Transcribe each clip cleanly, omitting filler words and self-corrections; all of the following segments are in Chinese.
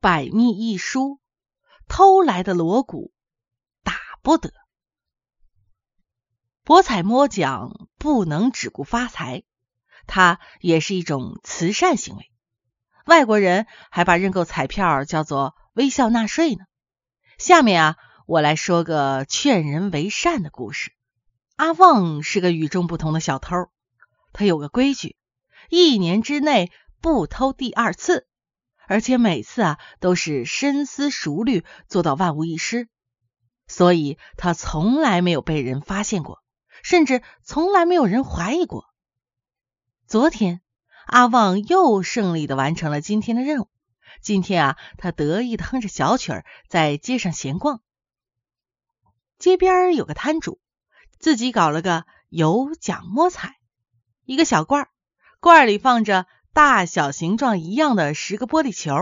百密一疏，偷来的锣鼓打不得。博彩摸奖不能只顾发财，它也是一种慈善行为。外国人还把认购彩票叫做微笑纳税呢。下面我来说个劝人为善的故事。阿旺是个与众不同的小偷，他有个规矩，1年之内不偷第2次，而且每次都是深思熟虑，做到万无一失，所以他从来没有被人发现过，甚至从来没有人怀疑过。昨天阿旺又胜利地完成了今天的任务。今天他得意地哼着小曲儿，在街上闲逛。街边有个摊主，自己搞了个有奖摸彩，一个小罐，罐里放着大小形状一样的10个玻璃球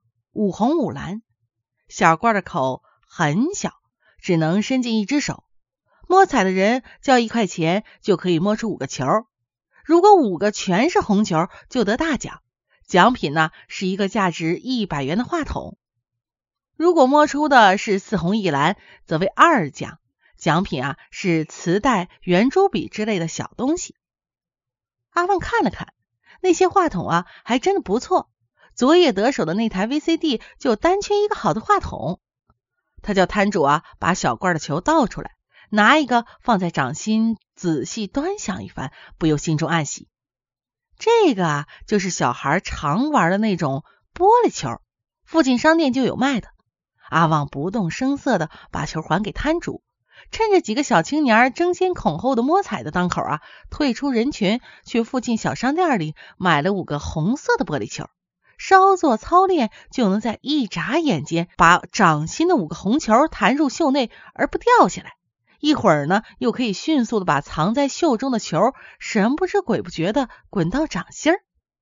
，5红5蓝。小罐的口很小，只能伸进1只手。摸彩的人交1块钱就可以摸出5个球，如果5个全是红球就得大奖，奖品是一个价值100元的话筒。如果摸出的是4红1蓝则为2奖，奖品是磁带、圆珠笔之类的小东西。阿旺看了看，那些话筒还真的不错，昨夜得手的那台 VCD 就单缺一个好的话筒。他叫摊主把小罐的球倒出来，拿一个放在掌心，仔细端详一番，不由心中暗喜。这个就是小孩常玩的那种玻璃球，附近商店就有卖的。阿旺不动声色地把球还给摊主，趁着几个小青年争先恐后的摸彩的当口退出人群，去附近小商店里买了5个红色的玻璃球，稍作操练就能在一眨眼间把掌心的5个红球弹入袖内而不掉下来，一会儿又可以迅速的把藏在袖中的球神不知鬼不觉的滚到掌心。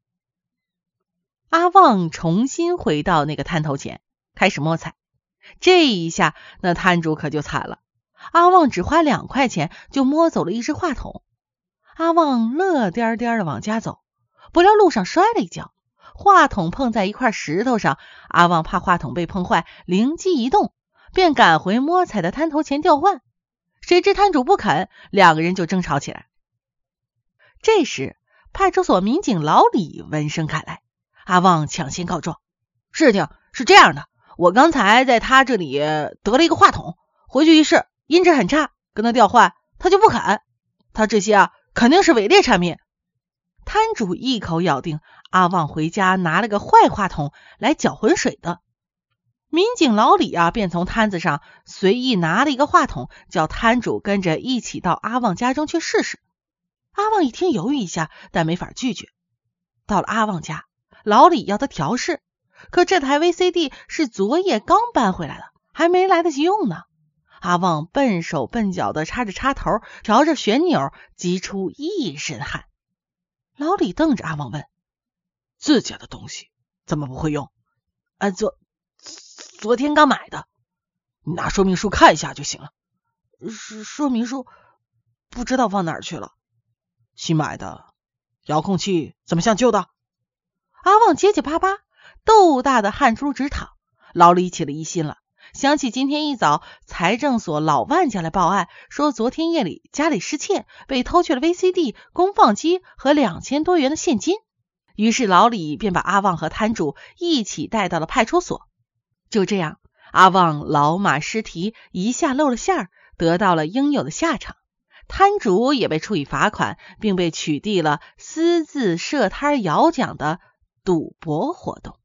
阿旺重新回到那个摊头前，开始摸彩。这一下那摊主可就惨了，阿旺只花2块钱就摸走了1只话筒。阿旺乐颠颠的往家走，不料路上摔了一跤，话筒碰在一块石头上。阿旺怕话筒被碰坏，灵机一动，便赶回摸彩的摊头前调换。谁知摊主不肯，2个人就争吵起来。这时派出所民警老李闻声赶来，阿旺抢先告状，事情是这样的，我刚才在他这里得了一个话筒，回去一试，音质很差，跟他调换他就不肯，他这些肯定是伪劣产品。摊主一口咬定阿旺回家拿了个坏话筒来搅浑水的。民警老李便从摊子上随意拿了一个话筒，叫摊主跟着一起到阿旺家中去试试。阿旺一听犹豫一下，但没法拒绝。到了阿旺家，老李要他调试，可这台 VCD 是昨夜刚搬回来的，还没来得及用呢。阿旺笨手笨脚的插着插头，调着旋钮，急出一身汗。老李瞪着阿旺问， 自家的东西怎么不会用？ 昨天刚买的， 你拿说明书看一下就行了。 说明书不知道放哪儿去了。 新买的，遥控器怎么像旧的？ 阿旺结结巴巴，豆大的汗珠直淌。老李起了疑心了，想起今天一早财政所老万家来报案，说昨天夜里家里失窃，被偷去了 VCD、功放机和2000多元的现金。于是老李便把阿旺和摊主一起带到了派出所。就这样，阿旺老马失蹄，一下露了馅儿，得到了应有的下场。摊主也被处以罚款，并被取缔了私自设摊摇奖的赌博活动。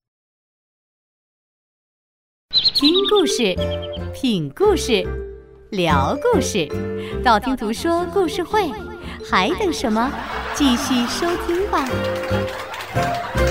听故事，品故事，聊故事，道听途说故事会，还等什么？继续收听吧。